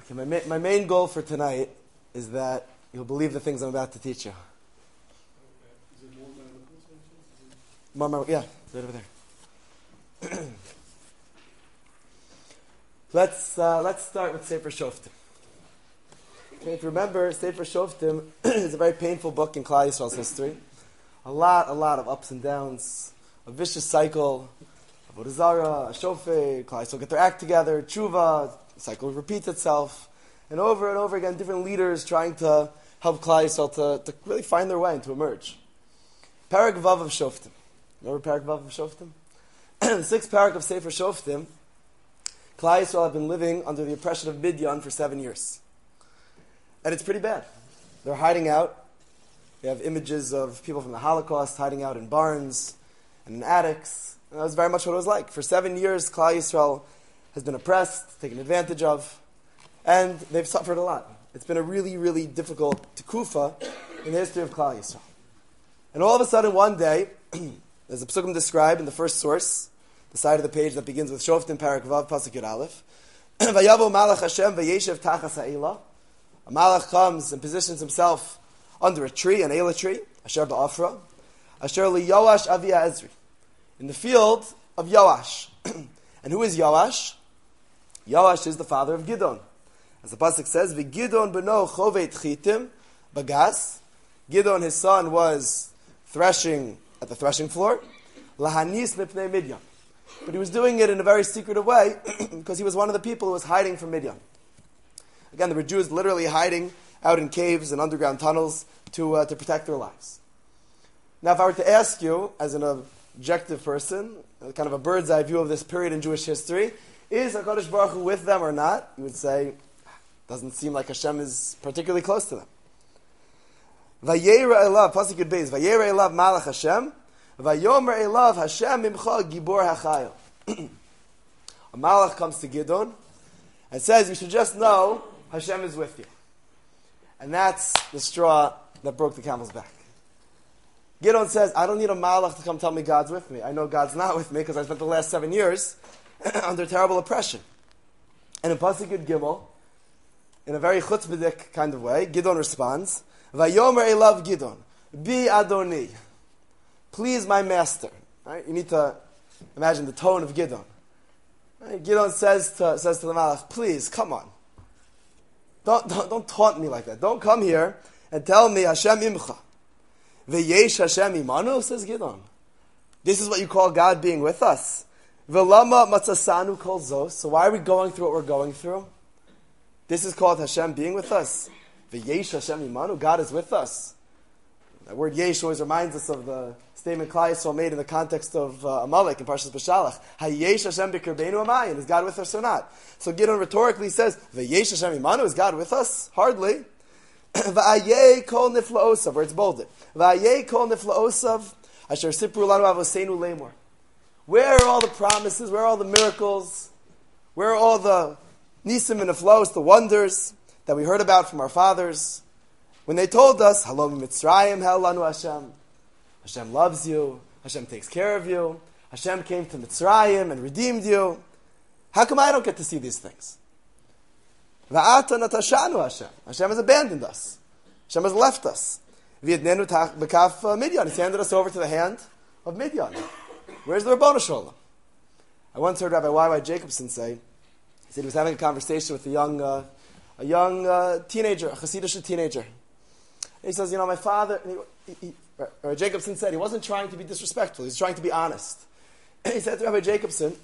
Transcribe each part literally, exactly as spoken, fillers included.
Okay, my, ma- my main goal for tonight is that you'll believe the things I'm about to teach you. Okay. Is it more medical sanctions? More, more, yeah, right over there. let's uh, let's start with Sefer Shoftim. Okay, if you remember, Sefer Shoftim is a very painful book in Klal Yisrael's history. A lot, a lot of ups and downs, a vicious cycle. Avodah Zarah, Shofei, Klal Yisrael get their act together, Tshuva, the cycle repeats itself, and over and over again, different leaders trying to help Klal Yisrael to, to really find their way and to emerge. Parak Vav of Shoftim. Remember Parak Vav of Shoftim? The sixth parak of Sefer Shoftim, Klal Yisrael have been living under the oppression of Midian for seven years. And it's pretty bad. They're hiding out. We have images of people from the Holocaust hiding out in barns and in attics. And that was very much what it was like. For seven years, Klal Yisrael has been oppressed, taken advantage of, and they've suffered a lot. It's been a really, really difficult tekufa in the history of Klal Yisrael. And all of a sudden, one day, as the Psukim describe in the first source, the side of the page that begins with Shoftim Parak Vav Pasuk Yud Aleph, Vayavo Malach Hashem vayeshev tachas ha'ela. A Malach comes and positions himself under a tree, an Eila tree, Asher Ba'afra, Asher li Yoash Avi Ezri, in the field of Yoash. And who is Yoash? Yoash is the father of Gidon. As the pasuk says, "V'Gidon beno chovet chitim bagas." Gidon, his son, was threshing at the threshing floor. Lahanis mipnei Midian, but he was doing it in a very secretive way because he was one of the people who was hiding from Midian. Again, there were Jews literally hiding out in caves and underground tunnels to uh, to protect their lives. Now, if I were to ask you, as an objective person, kind of a bird's eye view of this period in Jewish history, is HaKadosh Baruch Hu with them or not? You would say, doesn't seem like Hashem is particularly close to them. Vayera elav, pasuk Yud Beis, Vayera elav malach Hashem, Vayomer elav Hashem imcha gibor hachayil. A malach comes to Gidon and says, you should just know Hashem is with you. And that's the straw that broke the camel's back. Gidon says, I don't need a malach to come tell me God's with me. I know God's not with me because I spent the last seven years under terrible oppression. And in Pasuk Yud Gimel, in a very chutzpahdik kind of way, Gidon responds, Vayomer elav Gidon, Bi Adoni, please my master. Right? You need to imagine the tone of Gidon. Right? Gidon says to, says to the malach, please, come on. Don't, don't, don't taunt me like that. Don't come here and tell me Hashem imcha. V'yesh Hashem imanu, says Gidon. This is what you call God being with us. V'lama matzasanu kol zos. So why are we going through what we're going through? This is called Hashem being with us. V'yesh Hashem imanu, God is with us. That word yesh always reminds us of the statement Klal Yisrael made in the context of uh, Amalek in Parshas Beshalach. Hayesh Hashem b'kirbeinu amayin. Is God with us or not? So Gidon rhetorically says, V'yesh Hashem imanu, is God with us? Hardly. V'ayeh kol nifla'osav, where it's bolded. V'ayeh kol nifla'osav, asher sipru lanu avoseinu lemor. Where are all the promises? Where are all the miracles? Where are all the nisim and niflos, the wonders that we heard about from our fathers? When they told us, Halom Mitzrayim hel lanu Hashem. Hashem loves you. Hashem takes care of you. Hashem came to Mitzrayim and redeemed you. How come I don't get to see these things? Va'ata natashanu Hashem. Hashem has abandoned us. Hashem has left us. V'yidnenu b'kaf Midian. He's handed us over to the hand of Midian. Where's the Rabbanu Shalom? I once heard Rabbi Y Y Jacobson say, he said he was having a conversation with a young, uh, a young uh, teenager, a Hasidic teenager. And he says, you know, my father, he, he, Rabbi Jacobson said he wasn't trying to be disrespectful, he was trying to be honest. And he said to Rabbi Jacobson,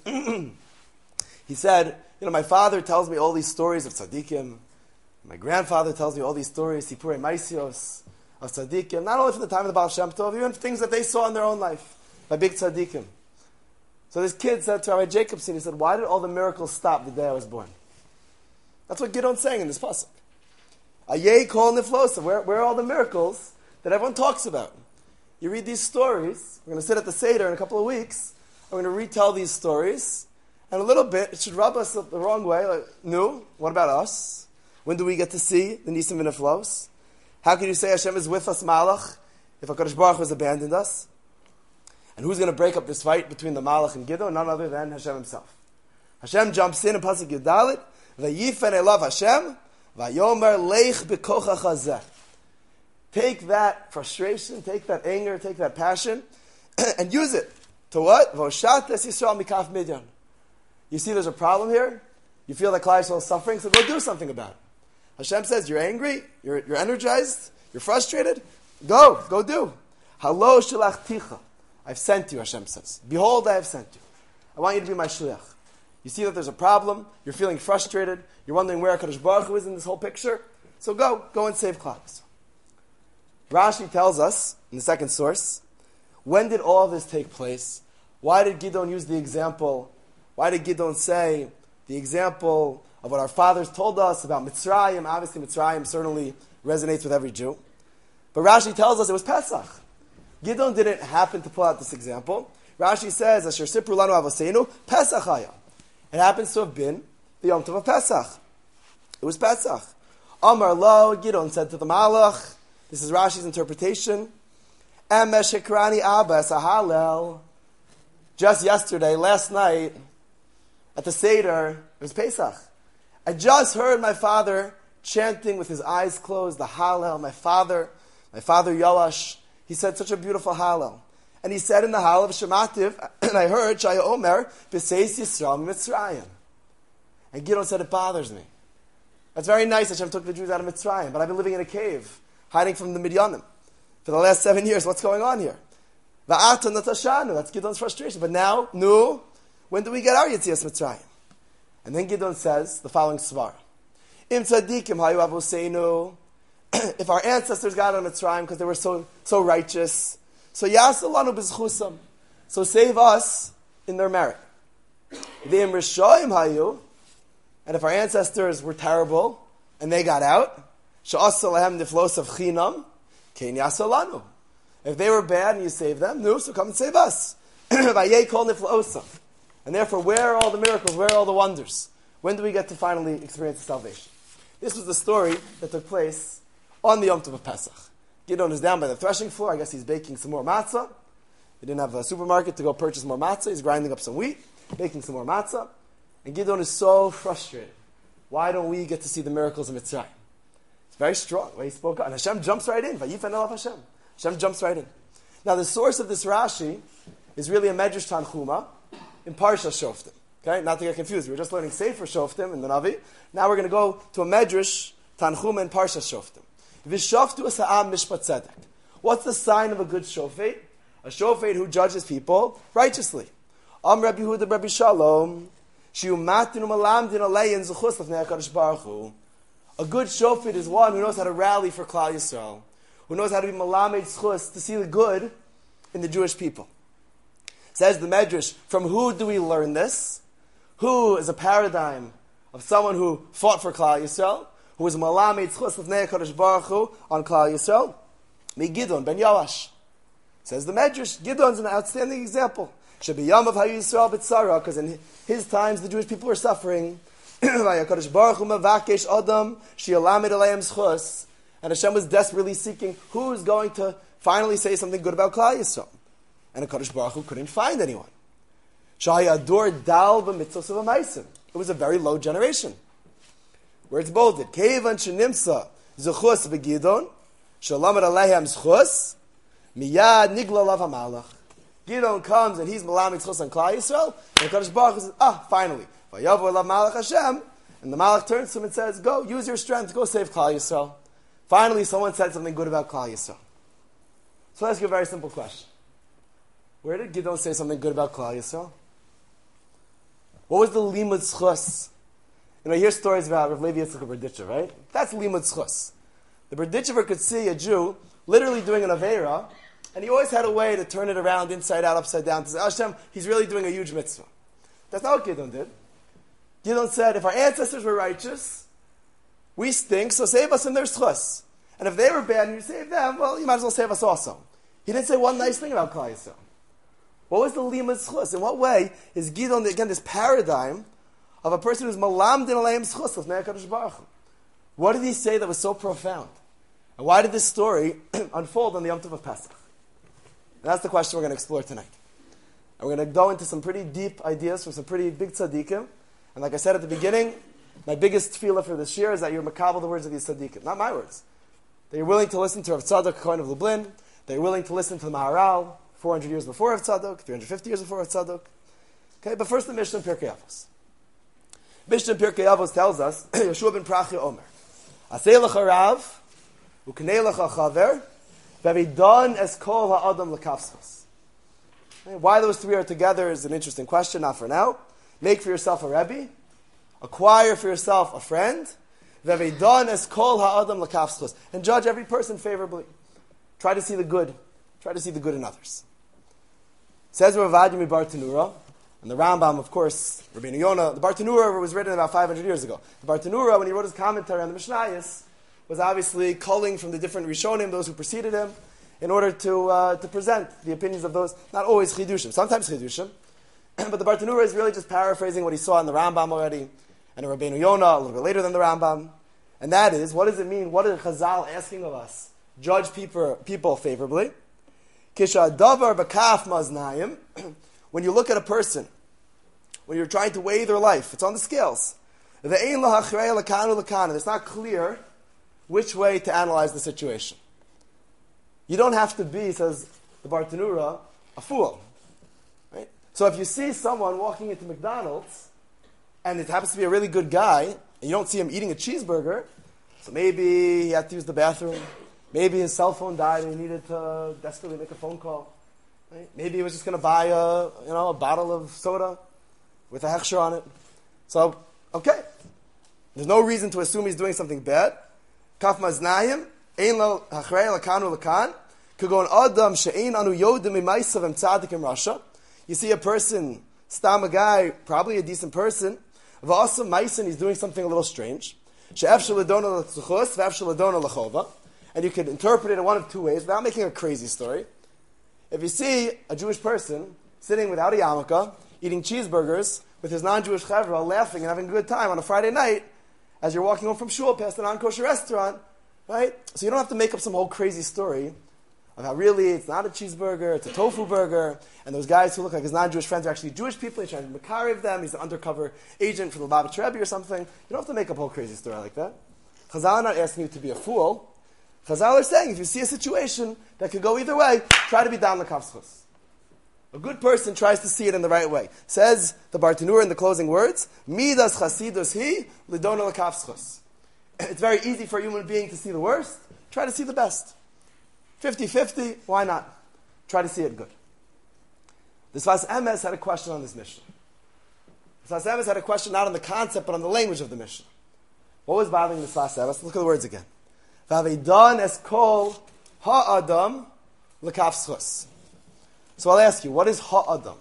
he said, you know, my father tells me all these stories of tzaddikim. My grandfather tells me all these stories, Sipurei Maisios, of tzaddikim, not only from the time of the Baal Shem Tov, even things that they saw in their own life, by big tzaddikim. So this kid said to Rabbi Jacobson, he said, why did all the miracles stop the day I was born? That's what Gidon's saying in this pasuk. Ayei kol niflosa, where, where are all the miracles that everyone talks about? You read these stories, we're going to sit at the Seder in a couple of weeks, we're going to retell these stories, and a little bit, it should rub us the wrong way. Like, no, what about us? When do we get to see the Nisim and Niflos? How can you say Hashem is with us, Malach, if HaKadosh Baruch Hu has abandoned us? And who's going to break up this fight between the Malach and Gidon? None other than Hashem himself. Hashem jumps in and Pasuk Yudalit, Vayifen elav Hashem, vayomer leich b'kochach hazeh. Take that frustration, take that anger, take that passion, and use it. To what? Voshat es Yisrael mikaf Midyan. You see there's a problem here? You feel that Klal Yisrael is suffering, so go do something about it. Hashem says, you're angry, you're, you're energized, you're frustrated, go, go do. Halo shilachticha. I've sent you, Hashem says. Behold, I have sent you. I want you to be my shliach. You see that there's a problem, you're feeling frustrated, you're wondering where HaKadosh Baruch Hu is in this whole picture, so go, go and save Klal Yisrael. Rashi tells us, in the second source, when did all this take place? Why did Gidon use the example? Why did Gidon say the example of what our fathers told us about Mitzrayim? Obviously, Mitzrayim certainly resonates with every Jew. But Rashi tells us it was Pesach. Gidon didn't happen to pull out this example. Rashi says, Asher Sipru Lanu Avoseinu, Pesach Haya. It happens to have been the Yom Tov of Pesach. It was Pesach. Amar Lo, Gidon said to the Malach, this is Rashi's interpretation, Emesh Hikrani Abba Sahalel. Just yesterday, last night, at the Seder, it was Pesach. I just heard my father chanting with his eyes closed, the Hallel. My father, my father Yoash, he said such a beautiful Hallel. And he said in the Hallel of Shemativ, and I heard, Shaya Omer, B'seis Yisrael Mitzrayim. And Gidon said, it bothers me. That's very nice that Hashem took the Jews out of Mitzrayim, but I've been living in a cave, hiding from the Midyanim, for the last seven years. What's going on here? Va'ata natashanu, that's Gidon's frustration. But now, no, when do we get our Yetzias Mitzrayim? And then Gidon says the following svara. Im tzadikim hayu avoseinu. If our ancestors got on Mitzrayim because they were so so righteous, so yasalanu b'zchusam, so save us in their merit. V'im rishoyim hayu, and if our ancestors were terrible and they got out, she'asalahem niflos of chinam, kein yasalanu. If they were bad and you saved them, no, so come and save us. Vayei kol niflosam. And therefore, where are all the miracles? Where are all the wonders? When do we get to finally experience the salvation? This was the story that took place on the Yom Tov of Pesach. Gidon is down by the threshing floor. I guess he's baking some more matzah. He didn't have a supermarket to go purchase more matzah. He's grinding up some wheat, baking some more matzah. And Gidon is so frustrated. Why don't we get to see the miracles of Mitzrayim? It's very strong. The way he spoke up. And Hashem jumps right in. Vayifen elav Hashem. Hashem jumps right in. Now, the source of this Rashi is really a Medrash Tanchuma in Parsha Shoftim. Okay, not to get confused. We were just learning Sefer Shoftim in the Navi. Now we're going to go to a Medrash Tanchuma in Parsha Shoftim. V'shoftu es ha'am mishpat tzedek. What's the sign of a good shofet? A shofet who judges people righteously. Am Rabbi Yehuda Rabbi Shalom. Shiu matinu malamdin aleyin zuchus lefnei HaKadosh Baruch Hu. A good shofet is one who knows how to rally for Klal Yisrael, who knows how to be malamed zchus, to see the good in the Jewish people. Says the Medrash, from who do we learn this? Who is a paradigm of someone who fought for Klal Yisrael, who was malamed zchus lefnei HaKadosh Baruch Hu on Klal Yisrael? Mi Gidon ben Yoash. Says the Medrash, Gidon's an outstanding example. Shebiyam of Hayu Yisrael b'tzara, because in his times the Jewish people were suffering. HaKadosh Baruch Hu mavakesh adam shi'alamed aleim zchus. And Hashem was desperately seeking who's going to finally say something good about Klal Yisrael. And HaKadosh Baruch Hu couldn't find anyone. Shahayador dal b'mitzvos of amaisim. It was a very low generation. Where it's bolded. Kevan shenimsa zechus begidon, shalamed aleihem zchus, miyad nigla lav hamalach. Gidon comes and he's malamed zchus on Klal Yisrael, and HaKadosh Baruch Hu says, ah, finally. Vayavu elav malach Hashem, and the malach turns to him and says, go, use your strength, go save Klal Yisrael. Finally, someone said something good about Klal Yisrael. So let's ask you a very simple question. Where did Gidon say something good about Klal Yisrael? What was the limud zchus? You know, you hear stories about Rav Levi Yitzchak of Berditchever, right? That's limud zchus. The Berditchever could see a Jew literally doing an Aveira, and he always had a way to turn it around, inside out, upside down, to say, Hashem, he's really doing a huge mitzvah. That's not what Gidon did. Gidon said, if our ancestors were righteous, we stink, so save us in their zchus. And if they were bad and you save them, well, you might as well save us also. He didn't say one nice thing about Klal Yisrael. What was the limud zchus? In what way is Gidon, again, this paradigm of a person who's malamdin aleim zchus lefnei HaKadosh Baruch Hu? What did he say that was so profound? And why did this story unfold on the Yom Tov of Pesach? And that's the question we're going to explore tonight. And we're going to go into some pretty deep ideas from some pretty big tzaddikim. And like I said at the beginning, My biggest tefillah for this year is that you're makabel the words of these tzaddikim, not my words. That you're willing to listen to Rav Tzadok Kohen of Lublin, that you're willing to listen to the Maharal, four hundred years before Rav Tzadok, three hundred fifty years before Rav Tzadok. Okay, but first the Mishnah in Pirkei Avos. Mishnah in Pirkei Avos tells us, Yeshua ben Prachia Omer, Asei lecha Rav, u'knei lecha chaver, v'avidan es kol ha'adam l'kafsos. Why those three are together is an interesting question, not for now. Make for yourself a Rebbe, acquire for yourself a friend, v'avidan es kol ha'adam l'kafsos, and judge every person favorably. Try to see the good. Try to see the good in others. Says Rav Adi mi Bartanura, and the Rambam, of course, Rabbeinu Yonah. The Bartanura was written about five hundred years ago. The Bartanura, when he wrote his commentary on the Mishnayos, was obviously culling from the different Rishonim, those who preceded him, in order to uh, to present the opinions of those, not always Chidushim, sometimes Chidushim, but the Bartanura is really just paraphrasing what he saw in the Rambam already, and Rabbeinu Yonah a little bit later than the Rambam, and that is, what does it mean? What is Chazal asking of us? Judge people, people favorably. Kisha davar b'kaf maznayim. When you look at a person, when you're trying to weigh their life, it's on the scales. It's not clear which way to analyze the situation. You don't have to be, says the Bartanura, a fool. Right? So if you see someone walking into McDonald's, and it happens to be a really good guy, and you don't see him eating a cheeseburger, so maybe he had to use the bathroom, maybe his cell phone died and he needed to desperately make a phone call. Right? Maybe he was just going to buy a, you know, a bottle of soda with a hechsher on it. So, okay. There's no reason to assume he's doing something bad. Kaf maznayim, ein lo hachrei lakanu lakan, kagon adam she'ein anu yodim imaisav em tzadikim rasha. You see a person, stam a guy, probably a decent person, v'asa maisen, he's doing something a little strange. She'ef sheladona l'tzuchus, v'ef sheladona l'chova. And you could interpret it in one of two ways, without making a crazy story. If you see a Jewish person sitting without a yarmulke, eating cheeseburgers with his non-Jewish chevra, laughing and having a good time on a Friday night, as you're walking home from shul past a non-kosher restaurant, right? So you don't have to make up some whole crazy story of how really it's not a cheeseburger, it's a tofu burger, and those guys who look like his non-Jewish friends are actually Jewish people, he's trying to makariv them, he's an undercover agent for the Lubavitch Rebbe or something. You don't have to make up a whole crazy story like that. Chazal are not asking you to be a fool. Chazal are saying, if you see a situation that could go either way, try to be down the kafschus. A good person tries to see it in the right way. Says the Bartanura in the closing words, Midas chasidus hi, lidona l'kafschus. It's very easy for a human being to see the worst. Try to see the best. fifty-fifty, why not? Try to see it good. The Sfas Emes had a question on this Mishnah. The Sfas Emes had a question not on the concept, but on the language of the Mishnah. What was bothering the Sfas Emes? Look at the words again. V'avedan es kol ha'adam l'kafschus. So I'll ask you, what is ha'adam?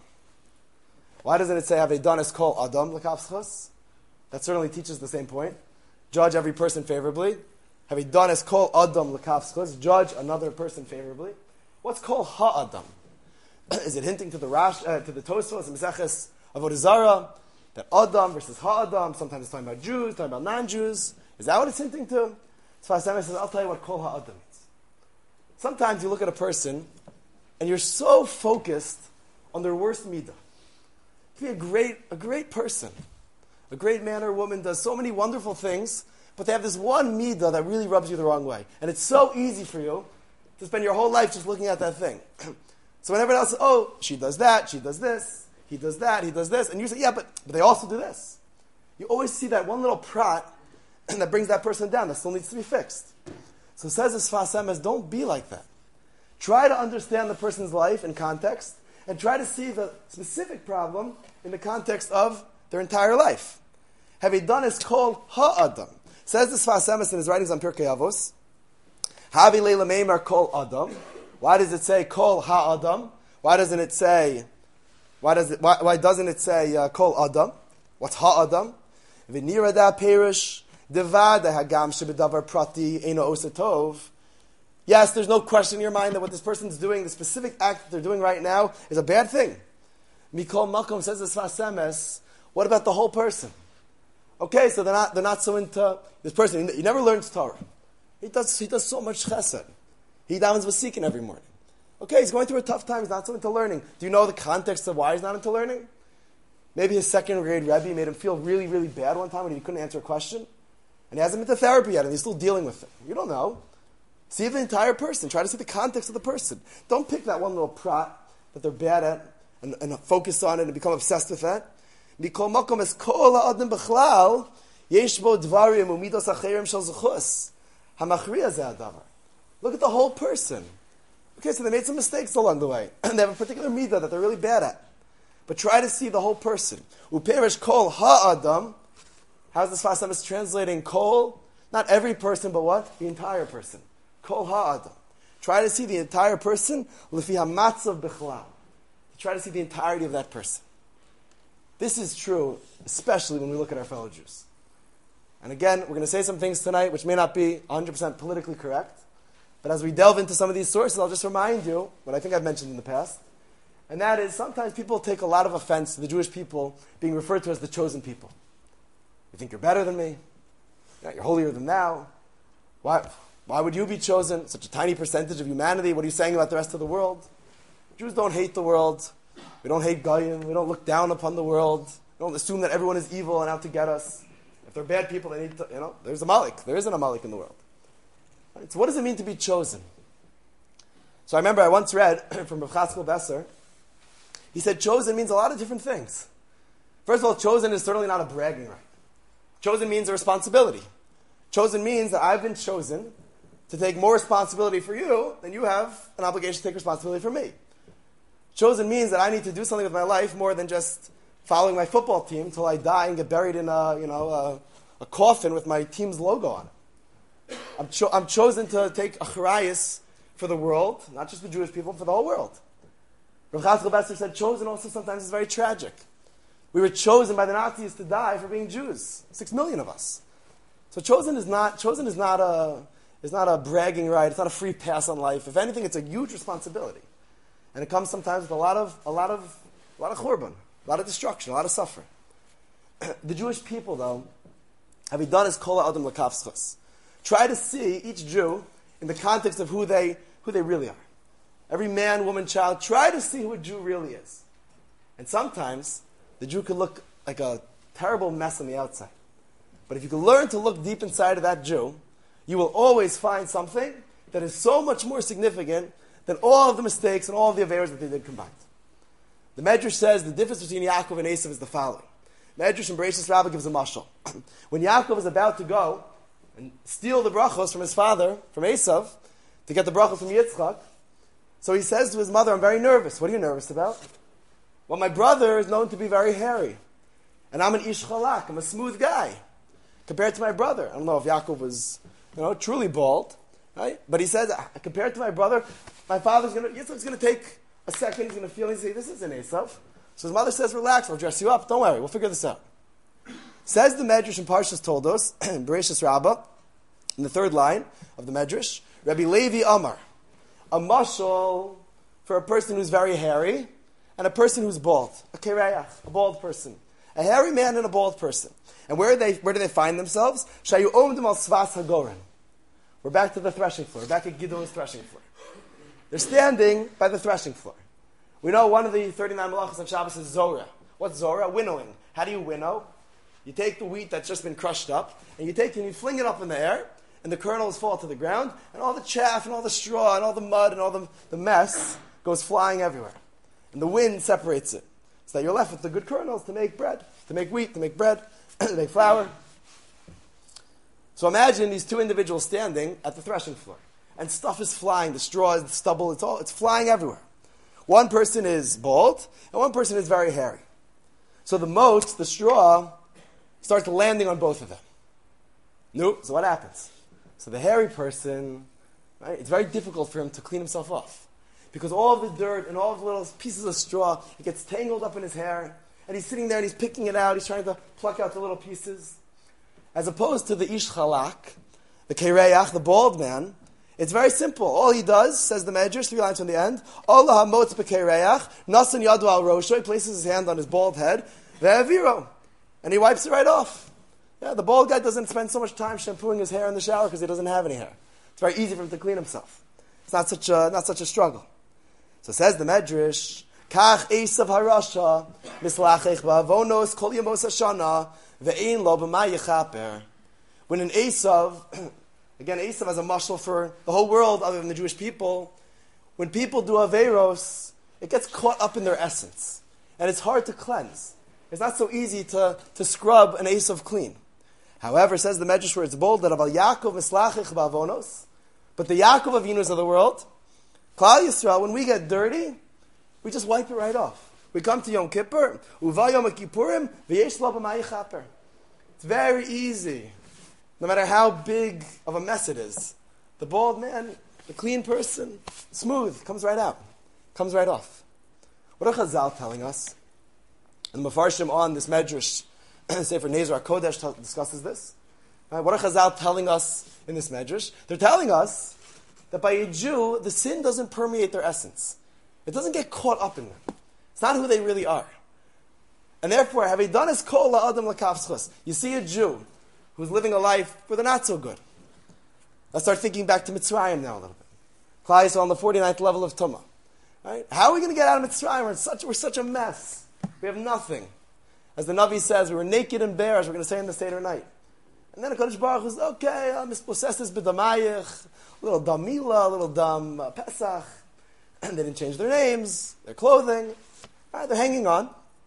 Why doesn't it say Avedan es kol adam l'kafschus? That certainly teaches the same point. Judge every person favorably. Avedan es kol adam l'kafschus. Judge another person favorably. What's kol ha'adam? Is it hinting to the Rash, uh, to the Tosfos, Meseches Avodah Zarah, that adam versus ha'adam? Sometimes it's talking about Jews, talking about non-Jews. Is that what it's hinting to? Sfas Emes says, I'll tell you what kol ha'adam means. Sometimes you look at a person and you're so focused on their worst midah. Be a great, a great person, a great man or woman does so many wonderful things, but they have this one midah that really rubs you the wrong way, and it's so easy for you to spend your whole life just looking at that thing. So when everyone else says, "Oh, she does that, she does this, he does that, he does this," and you say, "Yeah, but, but they also do this." You always see that one little prat that brings that person down that still needs to be fixed. So it says as Sfas Emes, don't be like that. Try to understand the person's life in context, and try to see the specific problem in the context of their entire life. Havi is called ha'adam. Says the Sfas Emes in his writings on Pirkei Avos. Havi leila meimar kol adam. Why does it say kol ha'adam? Why doesn't it say? Why does it? Why, why doesn't it say uh, kol adam? What's ha'adam? V'nirada perish devad hagam shebedavar prati eno osatov. Yes, there's no question in your mind that what this person's doing, the specific act that they're doing right now, is a bad thing. Mikol Makom says the Sfas Emes, what about the whole person? Okay, so they're not, they're not so into this person. He never learns Torah. He does, he does so much chesed. He davens v'sikin every morning. Okay, he's going through a tough time. He's not so into learning. Do you know the context of why he's not into learning? Maybe his second grade Rebbe made him feel really, really bad one time when he couldn't answer a question. And he hasn't been to therapy yet, and he's still dealing with it. You don't know. See the entire person. Try to see the context of the person. Don't pick that one little prat that they're bad at and, and focus on it and become obsessed with that. Mikol makom es kol ha'adam b'chlal yesh bo dvarim umidos acherim shel zechus hamachriya ze hadavar. Look at the whole person. Okay, so they made some mistakes along the way, and they have a particular midah that they're really bad at. But try to see the whole person. Uperish kol ha'adam. How's this Sfas Emes translating kol? Not every person, but what? The entire person. Kol ha'adam. Try to see the entire person. L'fi ha'matzav b'chlal. Try to see the entirety of that person. This is true, especially when we look at our fellow Jews. And again, we're going to say some things tonight which may not be one hundred percent politically correct. But as we delve into some of these sources, I'll just remind you what I think I've mentioned in the past. And that is, sometimes people take a lot of offense to the Jewish people being referred to as the chosen people. You think you're better than me? You're holier than thou? Why, why would you be chosen? Such a tiny percentage of humanity. What are you saying about the rest of the world? Jews don't hate the world. We don't hate Goyim. We don't look down upon the world. We don't assume that everyone is evil and out to get us. If they're bad people, they need to, you know, there's a Malik. There isn't a Malik in the world. Right? So what does it mean to be chosen? So I remember I once read from Rav Chaskel Besser. He said chosen means a lot of different things. First of all, chosen is certainly not a bragging right. Chosen means a responsibility. Chosen means that I've been chosen to take more responsibility for you than you have an obligation to take responsibility for me. Chosen means that I need to do something with my life more than just following my football team till I die and get buried in a, you know, a, a coffin with my team's logo on it. I'm, cho- I'm chosen to take achrayus for the world, not just the Jewish people, for the whole world. Rav Chaskel Besser said chosen also sometimes is very tragic. We were chosen by the Nazis to die for being Jews. Six million of us. So chosen is not chosen is not a is not a bragging right. It's not a free pass on life. If anything, it's a huge responsibility, and it comes sometimes with a lot of a lot of a lot of churban, a lot of destruction, a lot of suffering. The Jewish people, though, have done is kol ha'adam l'kafschus. Try to see each Jew in the context of who they who they really are. Every man, woman, child. Try to see who a Jew really is, and sometimes the Jew could look like a terrible mess on the outside. But if you can learn to look deep inside of that Jew, you will always find something that is so much more significant than all of the mistakes and all of the affairs that they did combined. The Medrash says the difference between Yaakov and Esav is the following. Medrash and Bereshis Rabbah gives a mashal. When Yaakov is about to go and steal the brachos from his father, from Esav, to get the brachos from Yitzchak, so he says to his mother, I'm very nervous. What are you nervous about? Well, my brother is known to be very hairy. And I'm an ish chalak. I'm a smooth guy. Compared to my brother. I don't know if Yaakov was, you know, truly bald. Right? But he says, compared to my brother, my father's going to, Yitzchak's going to take a second. He's going to feel, he's going to say, this isn't Esav. So his mother says, relax, I'll dress you up. Don't worry, we'll figure this out. Says the Medrash in Parshas Toldos, in Bereshis Rabbah, in the third line of the Medrash, Rabbi Levi Amar, a mashal for a person who's very hairy, and a person who's bald, a kereach, a bald person, a hairy man and a bald person. And where they where do they find themselves? Shayu omdim al svas hagoren. We're back to the threshing floor. We're back at Gidon's threshing floor. They're standing by the threshing floor. We know one of the thirty-nine malachos of Shabbos is Zorah. What's Zorah? Winnowing. How do you winnow? You take the wheat that's just been crushed up, and you take it and you fling it up in the air, and the kernels fall to the ground, and all the chaff and all the straw and all the mud and all the, the mess goes flying everywhere. And the wind separates it. So that you're left with the good kernels to make bread, to make wheat, to make bread, to make flour. So imagine these two individuals standing at the threshing floor. And stuff is flying, the straw, the stubble, it's all it's flying everywhere. One person is bald, and one person is very hairy. So the motes, the straw, starts landing on both of them. No, so what happens? So the hairy person, right, it's very difficult for him to clean himself off. Because all of the dirt and all of the little pieces of straw, it gets tangled up in his hair. And he's sitting there and he's picking it out. He's trying to pluck out the little pieces. As opposed to the ish chalak, the kereach, the bald man, it's very simple. All he does, says the Medrash, three lines from the end, Allah hamotz bekereach, nasan yadu al rosho, he places his hand on his bald head, ve'aviro, and he wipes it right off. Yeah, the bald guy doesn't spend so much time shampooing his hair in the shower because he doesn't have any hair. It's very easy for him to clean himself. It's not such a, not such a struggle. So says the Medrash, Kach Esav harasha mislachech ba'avonos kol yamos hashana ve'ein lo b'ma yechaper. When an Esav, again, Esav has a mashal for the whole world other than the Jewish people. When people do averos, it gets caught up in their essence, and it's hard to cleanse. It's not so easy to, to scrub an Esav clean. However, says the Medrash where it's bold that Aval Yaakov mislachech ba'avonos, but the Yaakov Avinus of the world, Klal Yisrael, when we get dirty, we just wipe it right off. We come to Yom Kippur, Uva Yom Kippurim, v'yesh lo b'ma yechaper. It's very easy, no matter how big of a mess it is. The bald man, the clean person, smooth, comes right out, comes right off. What are Chazal telling us? And the Mefarshim on this Medrash, Sefer Nezer HaKodesh discusses this. Right? What are Chazal telling us in this Medrash? They're telling us that by a Jew, the sin doesn't permeate their essence. It doesn't get caught up in them. It's not who they really are. And therefore, have done as kol la'adam l'kaf. You see a Jew who's living a life where they're not so good. Let's start thinking back to Mitzrayim now a little bit. Klal Yisrael on the forty-ninth level of Tumah. Right? How are we going to get out of Mitzrayim? We're such, we're such a mess. We have nothing. As the Navi says, we were naked and bare, as we're going to say in the Seder night. And then the Kodesh Baruch Hu says, okay, uh, mispossesses b'damayich, a little dam Mila, a little dam uh, Pesach. And they didn't change their names, their clothing. Right, they're hanging on.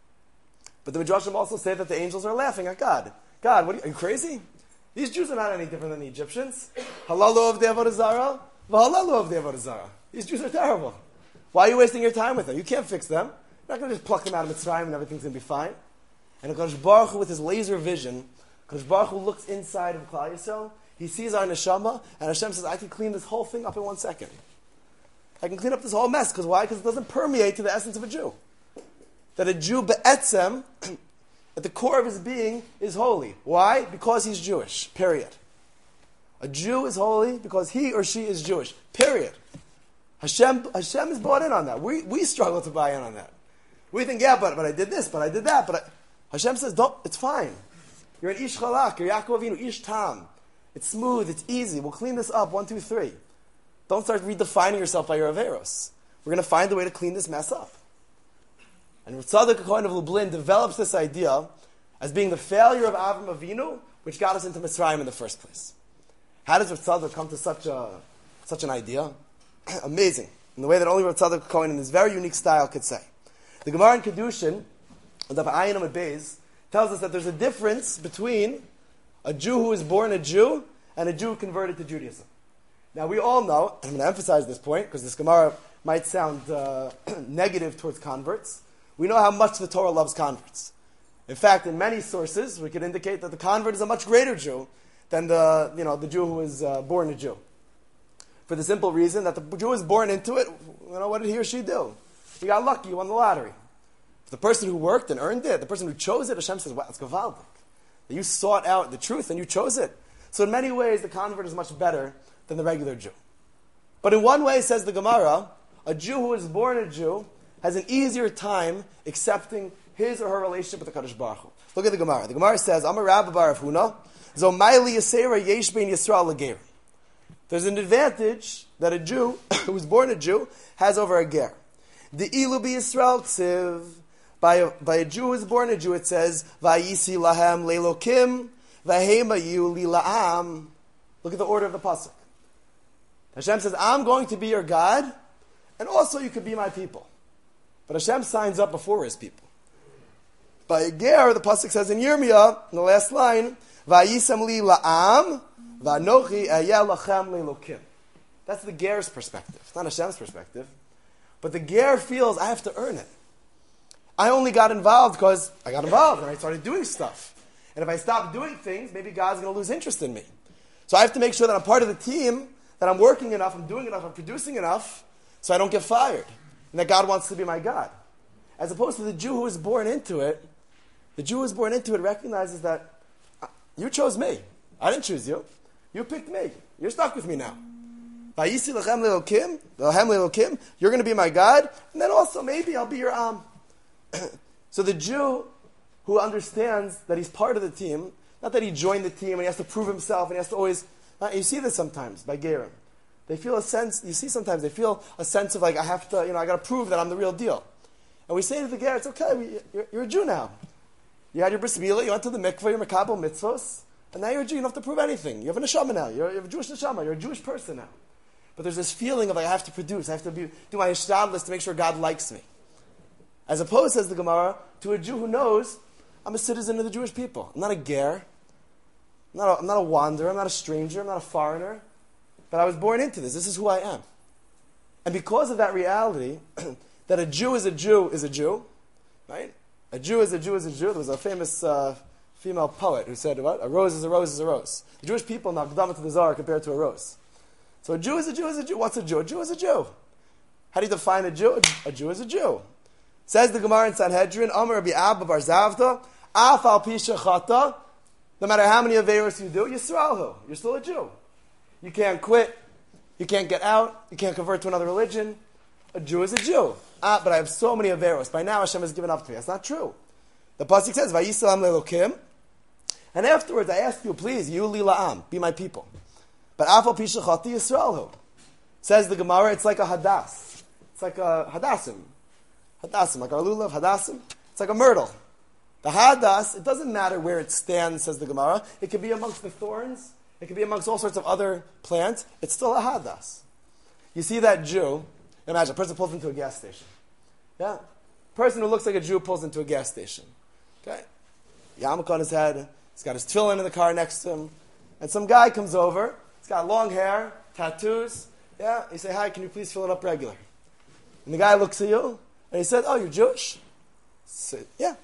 But the Midrashim also say that the angels are laughing at God. God, what are you, are you crazy? These Jews are not any different than the Egyptians. Halalu of the Avodah Zarah, v'halalu of the Avodah Zarah. These Jews are terrible. Why are you wasting your time with them? You can't fix them. You're not going to just pluck them out of Mitzrayim and everything's going to be fine. And HaKadosh Baruch Hu, with his laser vision, HaKadosh Baruch Hu looks inside of Klal Yisrael. He sees our neshama, and Hashem says, I can clean this whole thing up in one second. I can clean up this whole mess. Because why? Because it doesn't permeate to the essence of a Jew. That a Jew, be'etzem, at the core of his being, is holy. Why? Because he's Jewish. Period. A Jew is holy because he or she is Jewish. Period. Hashem, Hashem is bought in on that. We, we struggle to buy in on that. We think, yeah, but, but I did this, but I did that. But I, Hashem says, don't, it's fine. You're an Ish Chalak, you're Yaakov Avinu, Ish Tam. It's smooth, it's easy. We'll clean this up, one, two, three. Don't start redefining yourself by your Averos. We're going to find a way to clean this mess up. And Tzadok HaKohen of Lublin develops this idea as being the failure of Avram Avinu, which got us into Mitzrayim in the first place. How does Tzadok come to such a such an idea? Amazing. In the way that only Tzadok HaKohen in his very unique style could say. The Gemara in Kedushin, the Ayin Amud Beis, tells us that there's a difference between a Jew who is born a Jew and a Jew who converted to Judaism. Now we all know, I'm going to emphasize this point because this Gemara might sound uh, negative towards converts. We know how much the Torah loves converts. In fact, in many sources, we could indicate that the convert is a much greater Jew than the, you know, the Jew who was uh, born a Jew. For the simple reason that the Jew was born into it, you know, what did he or she do? He got lucky, he won the lottery. The person who worked and earned it, the person who chose it, Hashem says, wow, it's gavaldik. You sought out the truth and you chose it. So in many ways, the convert is much better than the regular Jew. But in one way, says the Gemara, a Jew who is born a Jew has an easier time accepting his or her relationship with the Kadosh Baruch Hu. Look at the Gemara. The Gemara says, I'm a Rabbi Bar Huna, Zomayli Yisera Yesh Bein Yisrael Leger. There's an advantage that a Jew who was born a Jew has over a ger. The ilu be Yisrael tziv. By a, by a Jew who is born a Jew, it says, Vayisi lahem leilokim, vahema yu li la'am. Look at the order of the pasuk. Hashem says, I'm going to be your God, and also you could be my people. But Hashem signs up before his people. By a ger, the pasuk says in Yirmiyah, in the last line, Vayisam li la'am, vanochi ayeh lachem leilokim. That's the ger's perspective. It's not Hashem's perspective. But the ger feels, I have to earn it. I only got involved because I got involved and I started doing stuff. And if I stop doing things, maybe God's going to lose interest in me. So I have to make sure that I'm part of the team, that I'm working enough, I'm doing enough, I'm producing enough, so I don't get fired. And that God wants to be my God. As opposed to the Jew who is born into it, the Jew who is born into it recognizes that you chose me. I didn't choose you. You picked me. You're stuck with me now. You're going to be my God, and then also maybe I'll be your Am. So the Jew who understands that he's part of the team, not that he joined the team and he has to prove himself and he has to always, uh, you see this sometimes by Gerim. They feel a sense, you see sometimes they feel a sense of like, I have to, you know, I got to prove that I'm the real deal. And we say to the ger, it's okay, we, you're, you're a Jew now. You had your bris milah, you went to the mikveh, you're makabel mitzvos, and now you're a Jew, you don't have to prove anything. You have a neshama now, you're, you have a Jewish neshama, you're a Jewish person now. But there's this feeling of like, I have to produce, I have to be, do my ishtadlus to make sure God likes me. As opposed, says the Gemara, to a Jew who knows, I'm a citizen of the Jewish people. I'm not a ger, I'm not a, I'm not a wanderer, I'm not a stranger, I'm not a foreigner, but I was born into this, this is who I am. And because of that reality, that a Jew is a Jew is a Jew, right? A Jew is a Jew is a Jew. There was a famous uh, female poet who said, what? A rose is a rose is a rose. The Jewish people, Nagdama to the Zohar, compared to a rose. So a Jew is a Jew is a Jew. What's a Jew? A Jew is a Jew. How do you define a Jew? A Jew is a Jew. Says the Gemara in Sanhedrin, Amar Rabbi Abba bar Zavta, Af al pi shechata, no matter how many Averos you do, Yisraelhu. You're still a Jew. You can't quit. You can't get out. You can't convert to another religion. A Jew is a Jew. Ah, but I have so many Averos. By now Hashem has given up to me. That's not true. The pasuk says, Vayisrael le'elokim, and afterwards I ask you, please, you li la'am, be my people. But afal pi shechati Yisraelhu. Says the Gemara, it's like a hadas. It's like a hadassim. Hadassim, like our lulav, hadassim. It's like a myrtle. The hadas, it doesn't matter where it stands, says the Gemara. It could be amongst the thorns. It could be amongst all sorts of other plants. It's still a hadas. You see that Jew, imagine, a person pulls into a gas station. Yeah? A person who looks like a Jew pulls into a gas station. Okay? Yarmulke on his head. He's got his tefillin in the car next to him. And some guy comes over. He's got long hair, tattoos. Yeah? You say, hi, can you please fill it up regular? And the guy looks at you, and he said, oh, you're Jewish? So, yeah.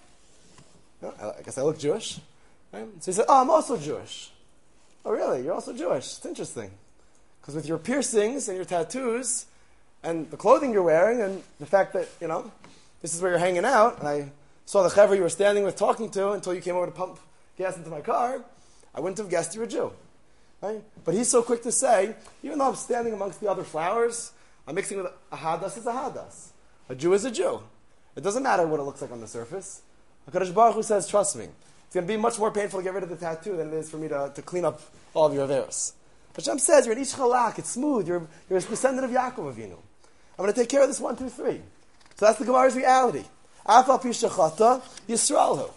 No, I guess I look Jewish. Right? So he said, oh, I'm also Jewish. Oh, really? You're also Jewish? It's interesting. Because with your piercings and your tattoos and the clothing you're wearing and the fact that, you know, this is where you're hanging out, and I saw the chevra you were standing with talking to until you came over to pump gas into my car, I wouldn't have guessed you're a Jew. Right? But he's so quick to say, even though I'm standing amongst the other flowers, I'm mixing with a hadas is a hadas. A Jew is a Jew. It doesn't matter what it looks like on the surface. HaKadosh Baruch Hu says, trust me, it's going to be much more painful to get rid of the tattoo than it is for me to, to clean up all of your averos. Hashem says, you're an ish chalak, it's smooth, you're, you're a descendant of Yaakov Avinu. I'm going to take care of this one, two, three. So that's the Gemara's reality. Afal pi shechata Yisraelhu.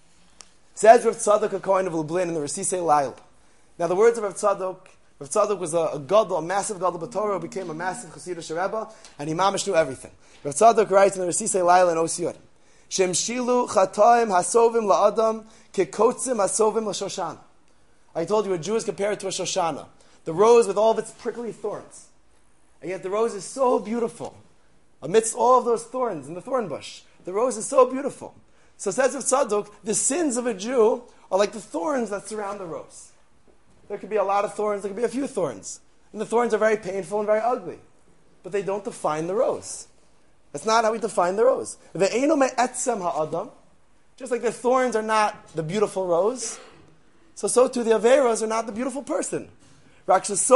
Says Rav Tzadok HaKohen of Lublin in the Resisei Laila. Now the words of Rav Tzadok, Rav Tzadok was a, a gadol, a massive gadol b'Torah, who became a massive Chassidish Rebbe, and he mamish knew everything. Rav Tzadok writes in the Resisei Laila in Osiyot, Shem shilu chataim hasovim la'adam kekotzim hasovim l'shoshana. I told you a Jew is compared to a Shoshana, the rose with all of its prickly thorns. And yet the rose is so beautiful. Amidst all of those thorns in the thorn bush, the rose is so beautiful. So says Rav Tzadok, the sins of a Jew are like the thorns that surround the rose. There could be a lot of thorns, there could be a few thorns. And the thorns are very painful and very ugly. But they don't define the rose. That's not how we define the rose. Ve'eino me'etzem ha'adam. Just like the thorns are not the beautiful rose, so so too the averos are not the beautiful person. Just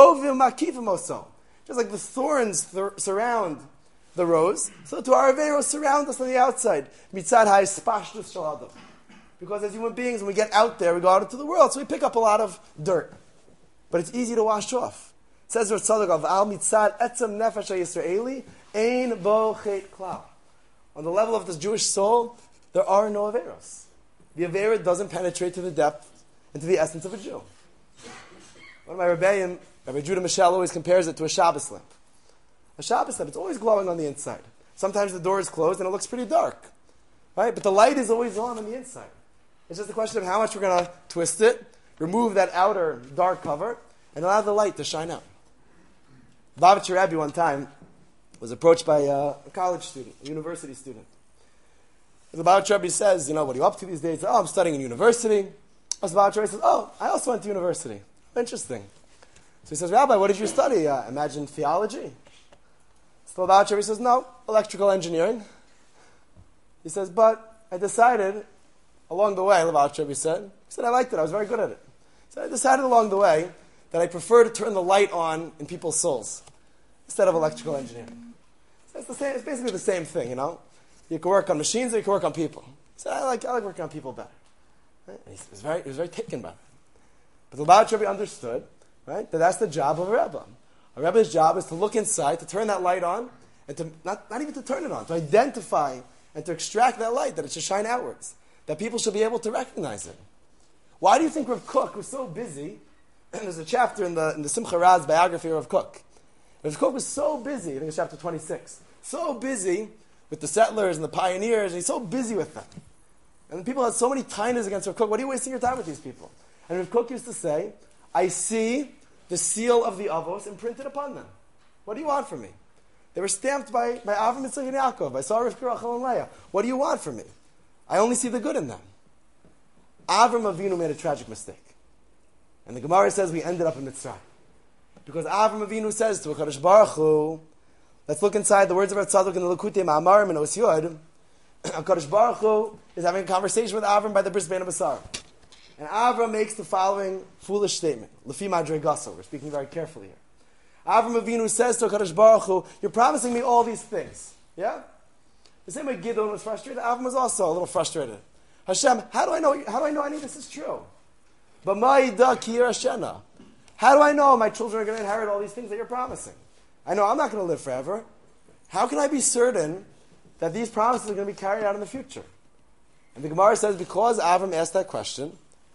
like the thorns th- surround the rose, so too our averos surround us on the outside. Mitzad ha'espashtus shel adam. Because as human beings, when we get out there, we go out into the world, so we pick up a lot of dirt. But it's easy to wash off. It says Rav Tzadok of Al Mitzad Etzem Nefesh HaYisraeli Ein Bo Chet Klal. On the level of the Jewish soul, there are no averos. The avera doesn't penetrate to the depth and to the essence of a Jew. One of my rebbeim, Rabbi Judah Michel, always compares it to a Shabbos lamp. A Shabbos lamp, it's always glowing on the inside. Sometimes the door is closed and it looks pretty dark. Right? But the light is always on on the inside. It's just a question of how much we're going to twist it, remove that outer dark cover, and allow the light to shine out. Lubavitcher Rebbe one time was approached by a, a college student, a university student. The Lubavitcher Rebbe says, you know, what are you up to these days? Oh, I'm studying in university. The Lubavitcher Rebbe says, oh, I also went to university. Interesting. So he says, Rabbi, what did you study? Uh, imagine theology? So the Lubavitcher Rebbe says, no, electrical engineering. He says, but I decided along the way, Lubavitcher Rebbe said, he said, I liked it, I was very good at it. So I decided along the way that I prefer to turn the light on in people's souls instead of electrical engineering. So it's, the same, it's basically the same thing, you know. You can work on machines or you can work on people. He said, I like, I like working on people better. Right? And he was very, he was very taken by it. But the Lubavitcher Rebbe understood, right, that that's the job of a Rebbe. A Rebbe's job is to look inside, to turn that light on, and to not, not even to turn it on, to identify and to extract that light, that it should shine outwards, that people should be able to recognize it. Why do you think Rav Kook was so busy? There's a chapter in the, in the Simcha Raz biography of Rav Kook. Rav Kook was so busy, I think it's chapter twenty-six, so busy with the settlers and the pioneers, and he's so busy with them. And the people had so many tainas against Rav Kook. What are you wasting your time with these people? And Rav Kook used to say, I see the seal of the Avos imprinted upon them. What do you want from me? They were stamped by, by Avram, Yitzchak, and Yaakov. I saw Rivka, Rachel, and Leah. What do you want from me? I only see the good in them. Avram Avinu made a tragic mistake. And the Gemara says we ended up in Mitzrayim. Because Avram Avinu says to HaKadosh Baruch Hu, let's look inside the words of our Tzadok in the Likutei Ma'amarim and Os Yod. HaKadosh Baruch Hu is having a conversation with Avram by the Bris Bein HaBasar. And Avram makes the following foolish statement. Lefi Madrei Gaso. We're speaking very carefully here. Avram Avinu says to HaKadosh Baruch Hu, you're promising me all these things. Yeah? The same way Gideon was frustrated, Avram was also a little frustrated. Hashem, how do I know, how do I know any of this is true? But Ma'ida Kiyar Hashena. How do I know my children are going to inherit all these things that you're promising? I know I'm not going to live forever. How can I be certain that these promises are going to be carried out in the future? And the Gemara says, because Avram asked that question,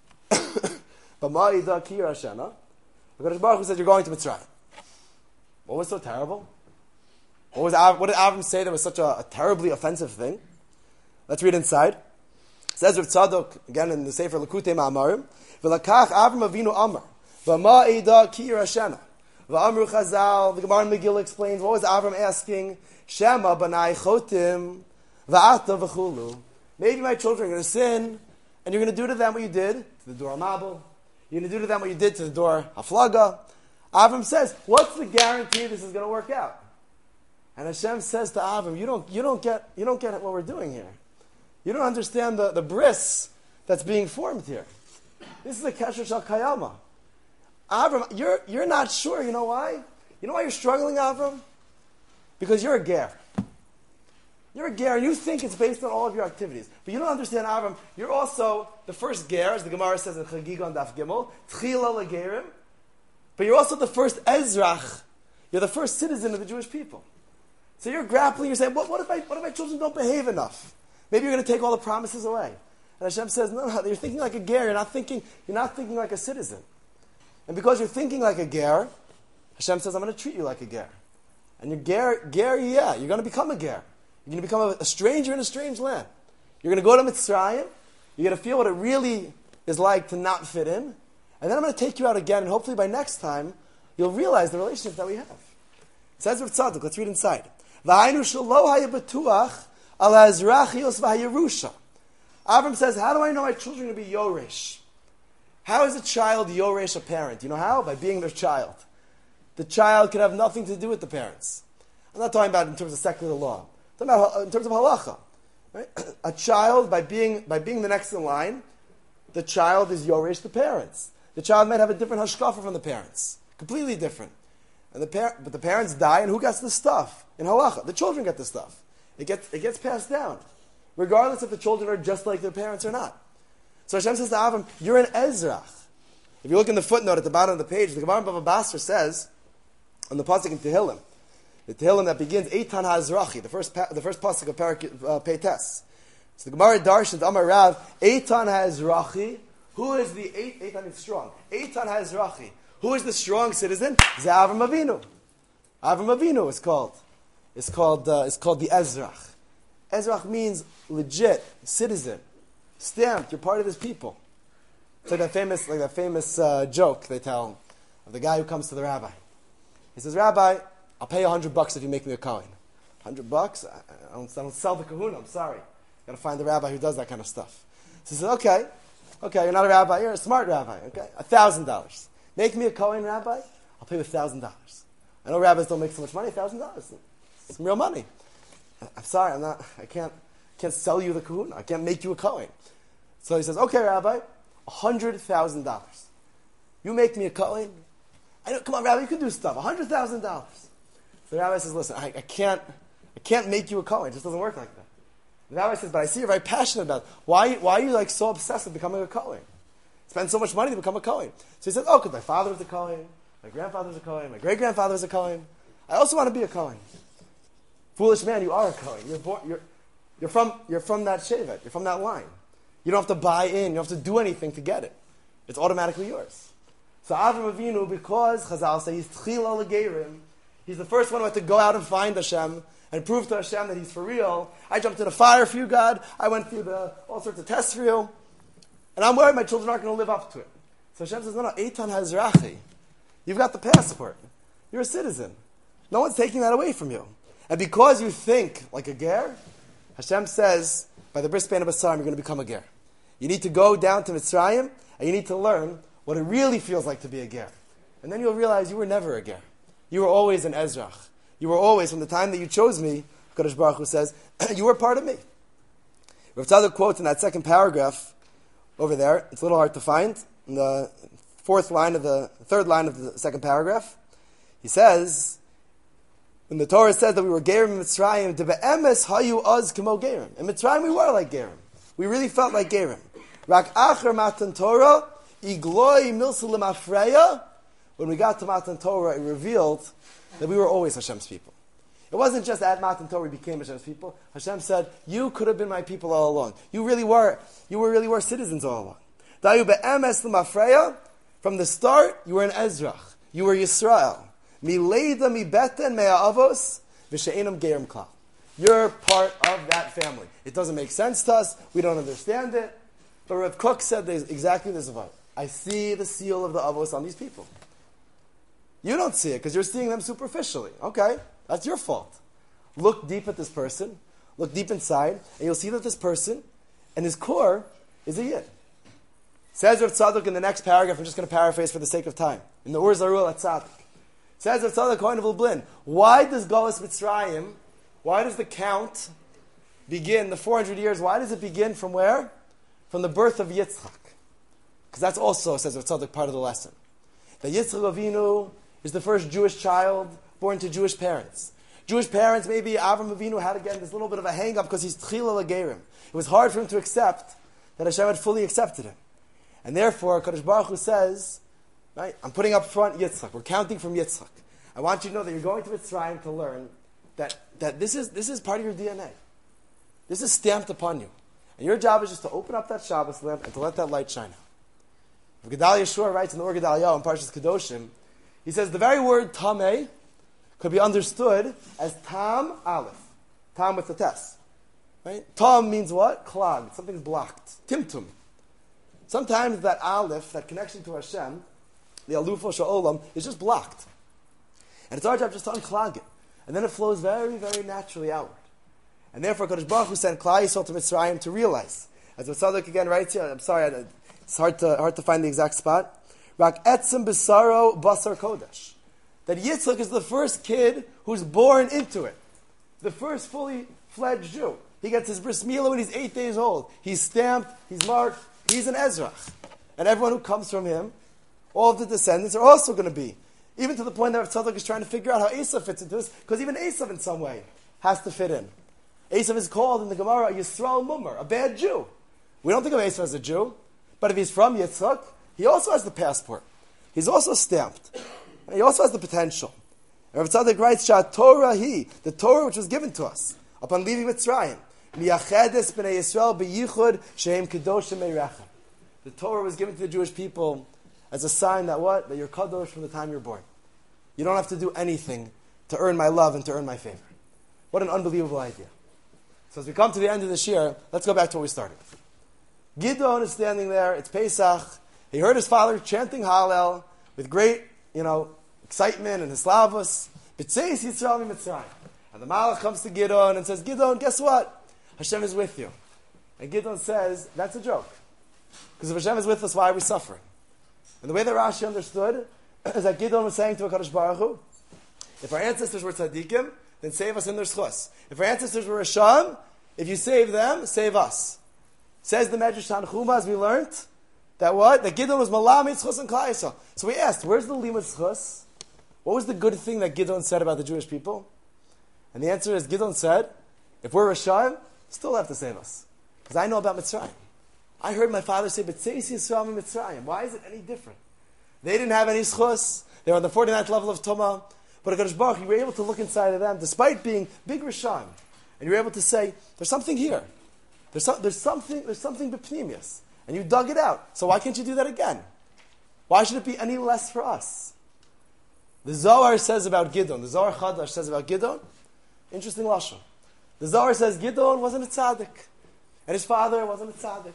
but Ma'ida Kiyar Hashena, the HaKadosh Baruch Hu said, you're going to Mitzrayim. What was so terrible? What, was Av- what did Avram say that was such a, a terribly offensive thing? Let's read inside. It says Rav Tzadok, again in the Sefer Likutei Ma'amarim, V'lakach Avram Avinu Amar, V'ma'ida Kiyar Hashena, V'amru Chazal, the Gemara in Megillah explains, what was Avram asking? Shema Banai Chotim, V'ata V'chulu. Maybe my children are going to sin, and you're going to do to them what you did to the Dor Mabel. You're going to do to them what you did to the Dor Haflaga. Avram says, what's the guarantee this is going to work out? And Hashem says to Avram, you don't, you don't get, you don't get what we're doing here. You don't understand the, the bris that's being formed here. This is a Kesher Shal Kayama. Avram, you're, you're not sure. You know why? You know why you're struggling, Avram? Because you're a ger. You're a ger, and you think it's based on all of your activities. But you don't understand, Avram, you're also the first ger, as the Gemara says in Chagiga on Daf Gimel, Tchila Legerim. But you're also the first Ezrach. You're the first citizen of the Jewish people. So you're grappling, you're saying, what, what, if, my, what if my children don't behave enough? Maybe you're going to take all the promises away. And Hashem says, no, no, you're thinking like a ger, you're not thinking, you're not thinking like a citizen. And because you're thinking like a ger, Hashem says, I'm going to treat you like a ger. And you're ger, ger, yeah, you're going to become a ger. You're going to become a, a stranger in a strange land. You're going to go to Mitzrayim, you're going to feel what it really is like to not fit in, and then I'm going to take you out again, and hopefully by next time, you'll realize the relationship that we have. It says Rav Tzadok, let's read inside. Avram says, how do I know my children are going to be Yoresh? How is a child Yoresh a parent? You know how? By being their child. The child can have nothing to do with the parents. I'm not talking about in terms of secular law. I'm talking about in terms of halacha. Right? A child, by being, by being the next in line, the child is Yoresh the parents. The child might have a different hashkafa from the parents. Completely different. And the par- but the parents die, and who gets the stuff? In halacha, the children get the stuff. It gets, it gets passed down, regardless if the children are just like their parents or not. So Hashem says to Avram, you're an Ezrach. If you look in the footnote at the bottom of the page, the Gemara Bava Basra says, on the pasuk in Tehillim, the Tehillim that begins, Eitan HaEzrachi, the first, pa- the first pasuk of Parak uh, Peites. So the Gemara Darshan, Amar Rav, Eitan HaEzrachi, who is the, eight, Eitan is strong, Eitan HaEzrachi, who is the strong citizen? It's Avram Avinu. Avram Avinu is called. It's called, uh, it's called the Ezrach. Ezrach means legit, citizen, stamped, you're part of his people. It's like that famous, like that famous uh, joke they tell of the guy who comes to the rabbi. He says, Rabbi, I'll pay you a hundred bucks if you make me a Kohen. Hundred bucks? I, I, don't, I don't sell the kahuna, I'm sorry. Got to find the rabbi who does that kind of stuff. So he says, okay, okay, you're not a rabbi, you're a smart rabbi, okay? A thousand dollars. Make me a Kohen, Rabbi, I'll pay you a thousand dollars. I know rabbis don't make so much money, a thousand dollars. Some real money. I'm sorry, I'm not, I can't, can't sell you the kahuna. I can't make you a Kohen. So he says, okay, Rabbi, a hundred thousand dollars. You make me a Kohen. I know, come on, Rabbi, you can do stuff. A hundred thousand dollars. So the rabbi says, listen, I, I can't, I can't make you a Kohen. It just doesn't work like that. The rabbi says, but I see you're very passionate about it. Why, why are you like so obsessed with becoming a Kohen? Spend so much money to become a Kohen. So he says, oh, because my father was a Kohen, my grandfather was a Kohen, my great-grandfather was a Kohen. I also want to be a Kohen. Foolish man, you are a Kohen. You're born, you're, You're from, you're from that shevet. You're from that line. You don't have to buy in. You don't have to do anything to get it. It's automatically yours. So Avram Avinu, because Chazal say he's Tchila L'Geirim, he's the first one who had to go out and find Hashem and prove to Hashem that he's for real. I jumped in the fire for you, God. I went through the all sorts of tests for you. And I'm worried my children aren't going to live up to it. So Hashem says, no, no, Eitan HaEzrachi. You've got the passport. You're a citizen. No one's taking that away from you. And because you think like a ger, Hashem says, by the bris bein habasarim, you're going to become a ger. You need to go down to Mitzrayim, and you need to learn what it really feels like to be a ger. And then you'll realize you were never a ger. You were always an Ezrach. You were always, from the time that you chose me, Kadosh Baruch Hu says, you were part of me. Rav Tzadok quotes in that second paragraph over there, it's a little hard to find, in the fourth line of the, third line of the second paragraph. He says, when the Torah says that we were Gerim in Mitzrayim, de be'emes hayu az kemo Gerim. In Mitzrayim we were like Gerim. We really felt like Gerim. Rak acher matan Torah, igloi milsul lemafreya. When we got to Matan Torah, it revealed that we were always Hashem's people. It wasn't just at Matan Torah we became Hashem's people. Hashem said, you could have been my people all along. You really were, you were really were citizens all along. Dayu be'emes lemafreya. From the start, you were an Ezrach. You were Yisrael. Mi leida mi beten mea avos v'she'enam gerim klal. You're part of that family. It doesn't make sense to us. We don't understand it. But Rav Kook said exactly this about it. I see the seal of the avos on these people. You don't see it because you're seeing them superficially. Okay, that's your fault. Look deep at this person. Look deep inside, and you'll see that this person and his core is a yid. Says Rav Tzadok in the next paragraph, I'm just going to paraphrase for the sake of time. In the Ur Zarul at Tzadok. Says Rav Tzadok Kohen of Lublin, why does Galus Mitzrayim, why does the count begin, the four hundred years, why does it begin from where? From the birth of Yitzchak. Because that's also, says Rav Tzadok, part of the lesson. That Yitzchak Avinu is the first Jewish child born to Jewish parents. Jewish parents, maybe Avram Avinu had again this little bit of a hang-up because he's Tchila L'Geirim. It was hard for him to accept that Hashem had fully accepted him. And therefore, Kadosh Baruch Hu says, right, I'm putting up front Yitzchak. We're counting from Yitzchak. I want you to know that you're going to Mitzrayim to learn that, that this is this is part of your D N A. This is stamped upon you. And your job is just to open up that Shabbos lamp and to let that light shine out. Gedalia Shur writes in the Or Gedalia in Parshas Kedoshim, he says the very word Tameh could be understood as Tam Aleph. Tam with the tes. Right? Tam means what? Clogged. Something's blocked. Timtum. Sometimes that Aleph, that connection to Hashem, the Alufo Sha'olam, is just blocked. And it's our job just to unclog it. And then it flows very, very naturally outward. And therefore, Kadosh Baruch Hu sent Klal Yisrael to Mitzrayim to realize, as the Tzadok again writes here, I'm sorry, it's hard to, hard to find the exact spot, Rak etzem besaro basar kodesh. That Yitzchak is the first kid who's born into it. The first fully fledged Jew. He gets his bris milah when he's eight days old. He's stamped, he's marked, he's an Ezrach. And everyone who comes from him, all of the descendants are also going to be. Even to the point that Rav Tzadok is trying to figure out how Esav fits into this, because even Esav in some way has to fit in. Esav is called in the Gemara a Yisrael Mummer, a bad Jew. We don't think of Esav as a Jew, but if he's from Yitzchak, he also has the passport. He's also stamped. And he also has the potential. And Rav Tzadok writes, Shah Torah he, the Torah which was given to us upon leaving Mitzrayim, Miyachedes b'nei Yisrael b'yichud shehem kedoshim meirechem. The Torah was given to the Jewish people as a sign that what? That you're kadosh from the time you're born. You don't have to do anything to earn my love and to earn my favor. What an unbelievable idea. So as we come to the end of this year, let's go back to what we started. Gideon is standing there, it's Pesach. He heard his father chanting Hallel with great, you know, excitement and hislavos. B'tzeis Yisrael miMitzrayim. And the Malach comes to Gideon and says, Gideon, guess what? Hashem is with you. And Gideon says, that's a joke. Because if Hashem is with us, why are we suffering? And the way that Rashi understood is that Gideon was saying to HaKadosh Baruch Hu, if our ancestors were tzaddikim, then save us in their schus. If our ancestors were Rasham, if you save them, save us. Says the Medrash Tanchuma, as we learned, that what? That Gideon was malamid schus and Klal Yisrael. So we asked, where's the limud schus? What was the good thing that Gideon said about the Jewish people? And the answer is, Gideon said, if we're Rasham, still have to save us. Because I know about Mitzrayim. I heard my father say, B'tzeis Yisrael miMitzrayim. Why is it any different? They didn't have any schus. They were on the forty-ninth level of Tumah. But HaKadosh Baruch Hu, you were able to look inside of them, despite being big Rishon, and you're able to say, there's something here. There's, so, there's something, there's something bepnimius. And you dug it out. So why can't you do that again? Why should it be any less for us? The Zohar says about Gidon, the Zohar Chadash says about Gidon, interesting lashon. The Zohar says Gidon wasn't a tzaddik, and his father wasn't a tzaddik.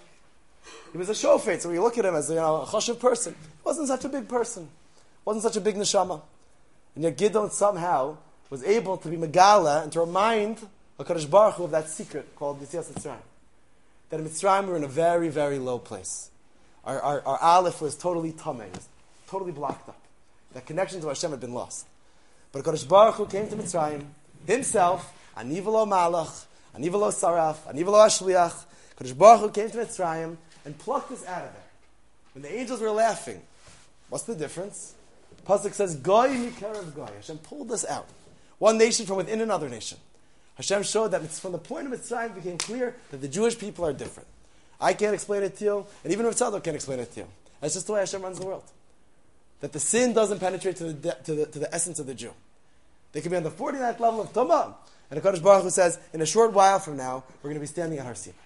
He was a shofet, so we look at him as, you know, a chashuv person. He wasn't such a big person. Wasn't such a big neshama. And yet Gidon somehow was able to be Megala and to remind HaKadosh Baruch Hu of that secret called Yetzias Mitzrayim. That in Mitzrayim we were in a very, very low place. Our, our, our aleph was totally tameh, was totally blocked up. That connection to Hashem had been lost. But HaKadosh Baruch Hu came to Mitzrayim, himself, Anivalo Malach, Anivalo Saraf, Anivalo Ashliach. HaKadosh Baruch Hu came to Mitzrayim and plucked us out of there. When the angels were laughing, what's the difference? Pasuk says, Goy Mikerev Goy. Hashem pulled us out. One nation from within another nation. Hashem showed that from the point of Mitzrayim it became clear that the Jewish people are different. I can't explain it to you, and even Rav Tzadok can't explain it to you. That's just the way Hashem runs the world. That the sin doesn't penetrate to the, de- to the, to the essence of the Jew. They can be on the forty-ninth level of Tumah, and HaKadosh Baruch Hu says, in a short while from now, we're going to be standing at Har Sinai.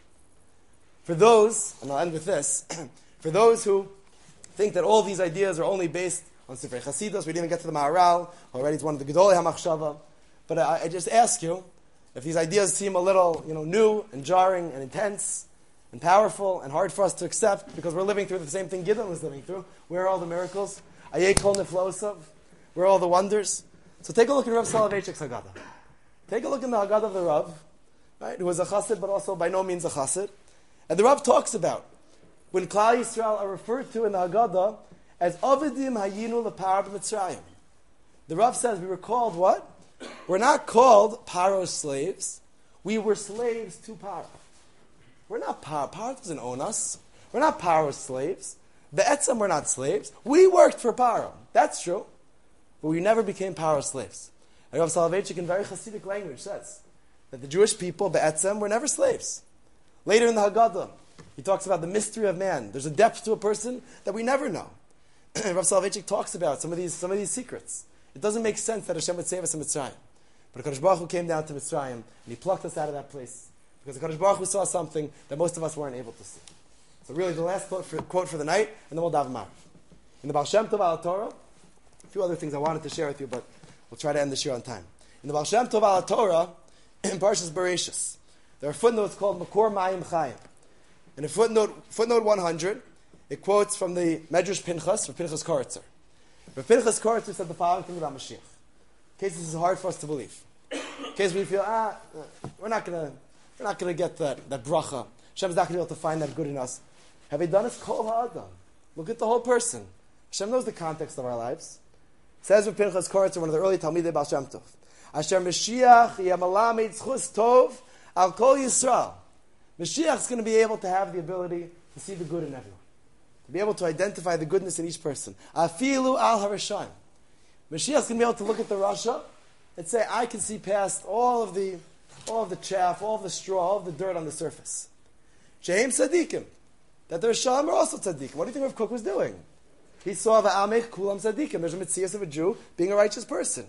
For those, and I'll end with this, for those who think that all these ideas are only based on Sifrei Chasidus, we didn't even get to the Maharal, already it's one of the Gedolei HaMachshava, but I, I just ask you, if these ideas seem a little, you know, new and jarring and intense and powerful and hard for us to accept because we're living through the same thing Gideon was living through, where are all the miracles? Ayei kol niflosav, where are all the wonders? So take a look at Rav Soloveitchik's Haggadah. Take a look in the Haggadah of the Rav, right, who was a chassid but also by no means a chassid. And the Rav talks about when Klal Yisrael are referred to in the Haggadah as Avadim Hayinu L'Paro B'Mitzrayim. The Rav says we were called what? We're not called Paro's slaves. We were slaves to Paro. We're not Paro. Paro doesn't own us. We're not Paro's slaves. Be'etzem, we're not slaves. We worked for Paro. That's true. But we never became Paro's slaves. And Rav Soloveitchik in very Hasidic language says that the Jewish people, Be'etzem, were never slaves. Later in the Haggadah, he talks about the mystery of man. There's a depth to a person that we never know. Rav Soloveitchik talks about some of these some of these secrets. It doesn't make sense that Hashem would save us in Mitzrayim. But HaKadosh Baruch Hu came down to Mitzrayim, and He plucked us out of that place. Because HaKadosh Baruch Hu saw something that most of us weren't able to see. So really, the last quote for, quote for the night, and then we'll daven Mar. In the Baal Shem Tov Al Torah, a few other things I wanted to share with you, but we'll try to end this year on time. In the Baal Shem Tov Al Torah, in Parshas Bereshis, there are footnotes called Makor Mayim Chayim. In a footnote, footnote one hundred, it quotes from the Medrash Pinchas, from Pinchas Koritzer. But Pinchas Koritzer said the following thing about Mashiach. In case this is hard for us to believe. In case we feel, ah, we're not gonna, we're not gonna get that, that bracha. Hashem's not gonna be able to find that good in us. Have we done his kol ha'adam? Look at the whole person. Hashem knows the context of our lives. It says with Pinchas Koritzer, one of the early Talmidei Baal Shem Tov, Asher Mashiach yamalamed zchus tov al kol Yisrael. Mashiach is going to be able to have the ability to see the good in everyone. To be able to identify the goodness in each person. Afilu al harishayim. Mashiach is going to be able to look at the Rasha and say, I can see past all of the all of the chaff, all of the straw, all of the dirt on the surface. Shehem tzaddikim. That the Rashaim are also tzaddikim. What do you think Rav Kook was doing? He saw va'amech kulam tzaddikim. There's a mitzvah of a Jew being a righteous person.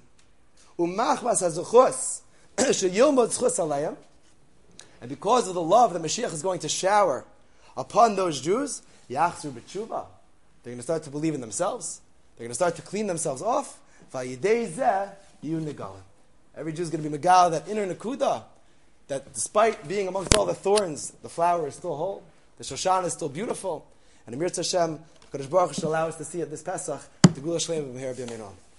Umach mas hazuchos sheyilmod zchus alayim. And because of the love that Mashiach is going to shower upon those Jews, yachzur b'tshuva. They're going to start to believe in themselves. They're going to start to clean themselves off. Vayidei zeh yu negalim. Every Jew is going to be megal, that inner nakuda, that despite being amongst all the thorns, the flower is still whole. The Shoshana is still beautiful. And Amir Tzashem, Kadosh Baruch Hu shall allow us to see it this Pesach, the Gula Shleim of Meher B'Yamin On.